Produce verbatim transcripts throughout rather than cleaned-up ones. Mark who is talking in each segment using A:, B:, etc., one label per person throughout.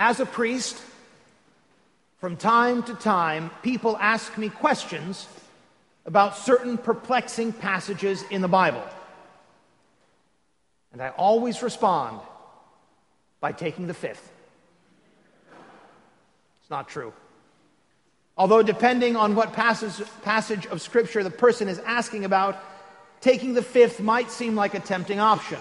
A: As a priest, from time to time, people ask me questions about certain perplexing passages in the Bible. And I always respond by taking the fifth. It's not true. Although depending on what passage, passage of Scripture the person is asking about, taking the fifth might seem like a tempting option.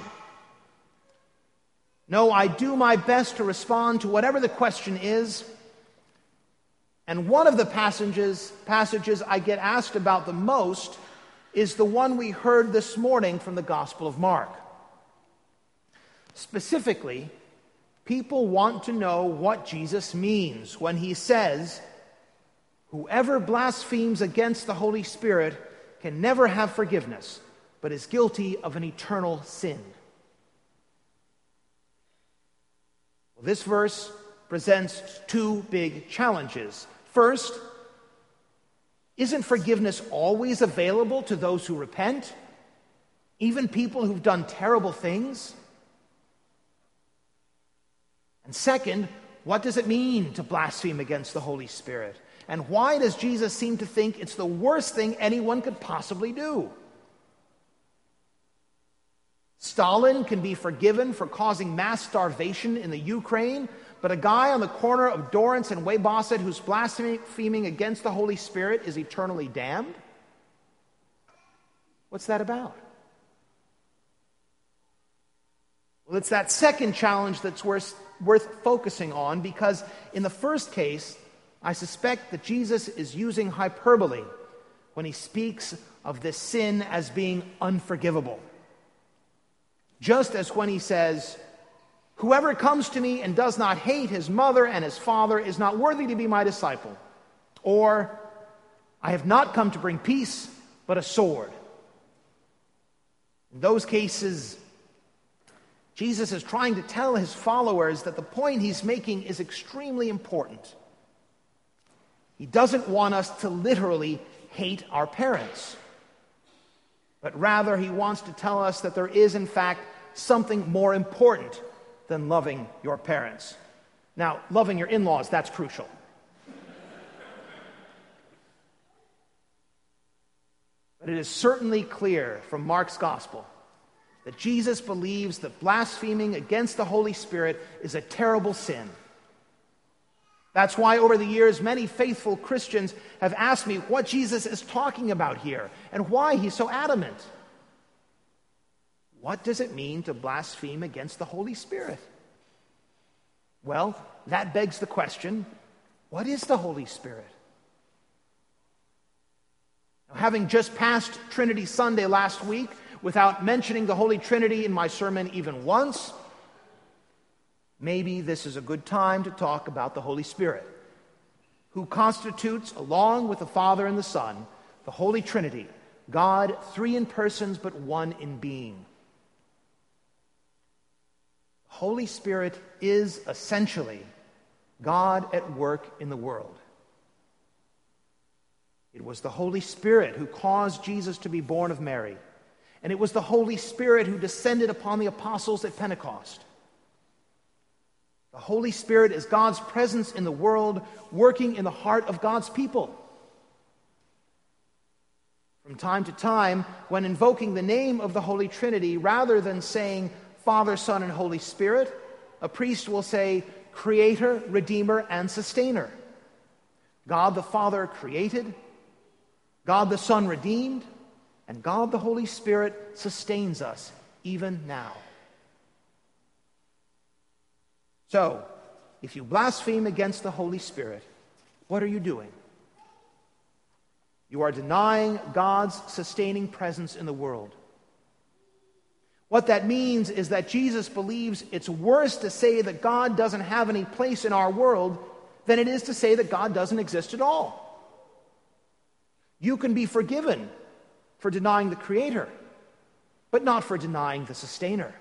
A: No, I do my best to respond to whatever the question is. And one of the passages, passages I get asked about the most is the one we heard this morning from the Gospel of Mark. Specifically, people want to know what Jesus means when he says, "Whoever blasphemes against the Holy Spirit can never have forgiveness, but is guilty of an eternal sin." Well, this verse presents two big challenges. First, isn't forgiveness always available to those who repent, even people who've done terrible things? And second, what does it mean to blaspheme against the Holy Spirit? And why does Jesus seem to think it's the worst thing anyone could possibly do? Stalin can be forgiven for causing mass starvation in the Ukraine, but a guy on the corner of Dorrance and Weybosset who's blaspheming against the Holy Spirit is eternally damned? What's that about? Well, it's that second challenge that's worth, worth focusing on, because in the first case, I suspect that Jesus is using hyperbole when he speaks of this sin as being unforgivable. Just as when he says, "Whoever comes to me and does not hate his mother and his father is not worthy to be my disciple." Or, "I have not come to bring peace, but a sword." In those cases, Jesus is trying to tell his followers that the point he's making is extremely important. He doesn't want us to literally hate our parents, but rather he wants to tell us that there is, in fact, something more important than loving your parents. Now, loving your in-laws, that's crucial. But it is certainly clear from Mark's gospel that Jesus believes that blaspheming against the Holy Spirit is a terrible sin. That's why over the years, many faithful Christians have asked me what Jesus is talking about here and why he's so adamant. What does it mean to blaspheme against the Holy Spirit? Well, that begs the question, what is the Holy Spirit? Now, having just passed Trinity Sunday last week without mentioning the Holy Trinity in my sermon even once, maybe this is a good time to talk about the Holy Spirit, who constitutes, along with the Father and the Son, the Holy Trinity, God, three in persons but one in being. The Holy Spirit is essentially God at work in the world. It was the Holy Spirit who caused Jesus to be born of Mary, and it was the Holy Spirit who descended upon the apostles at Pentecost. The Holy Spirit is God's presence in the world, working in the heart of God's people. From time to time, when invoking the name of the Holy Trinity, rather than saying Father, Son, and Holy Spirit, a priest will say Creator, Redeemer, and Sustainer. God the Father created, God the Son redeemed, and God the Holy Spirit sustains us even now. So, if you blaspheme against the Holy Spirit, what are you doing? You are denying God's sustaining presence in the world. What that means is that Jesus believes it's worse to say that God doesn't have any place in our world than it is to say that God doesn't exist at all. You can be forgiven for denying the Creator, but not for denying the Sustainer.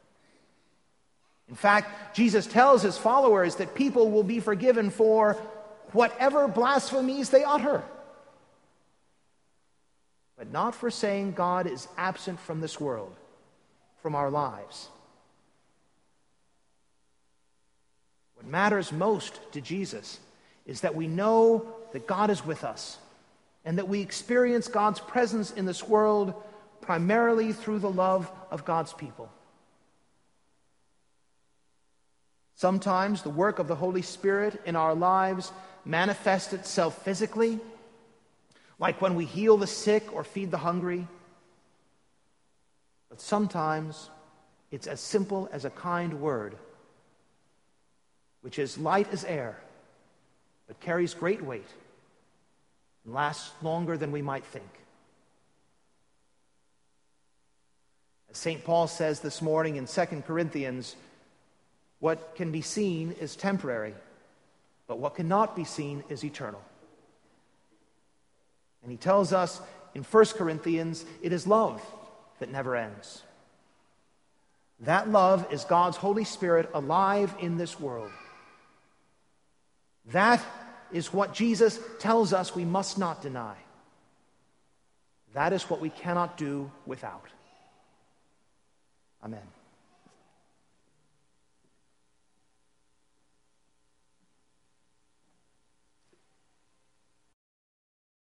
A: In fact, Jesus tells his followers that people will be forgiven for whatever blasphemies they utter, but not for saying God is absent from this world, from our lives. What matters most to Jesus is that we know that God is with us and that we experience God's presence in this world primarily through the love of God's people. Sometimes the work of the Holy Spirit in our lives manifests itself physically, like when we heal the sick or feed the hungry. But sometimes it's as simple as a kind word, which is light as air, but carries great weight and lasts longer than we might think. As Saint Paul says this morning in Second Corinthians, what can be seen is temporary, but what cannot be seen is eternal. And he tells us in First Corinthians, it is love that never ends. That love is God's Holy Spirit alive in this world. That is what Jesus tells us we must not deny. That is what we cannot do without. Amen.